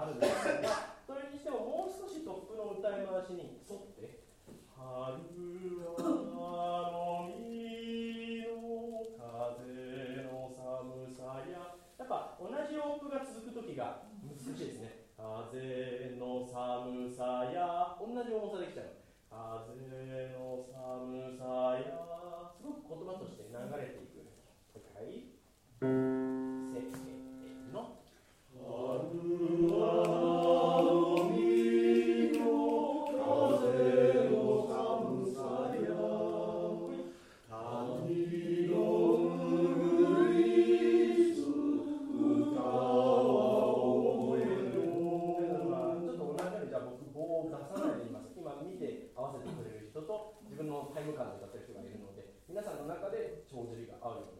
あるんですが、それにしてももう少しトップの歌い回しに沿って春は海の風の寒さや、やっぱ同じ音符が続く時が難しいですね。風の寒さや、同じ重さできちゃう。風の寒さや、すごく言葉として流れていく。はい、せーの。春は海の風の寒さや、谷のうぐいす歌は覚える。ちょっと同じように、じゃあ僕棒を出さないで言います。今見て合わせてくれる人と自分のタイム感で歌ってる人がいるので、皆さんの中で帳尻が合うように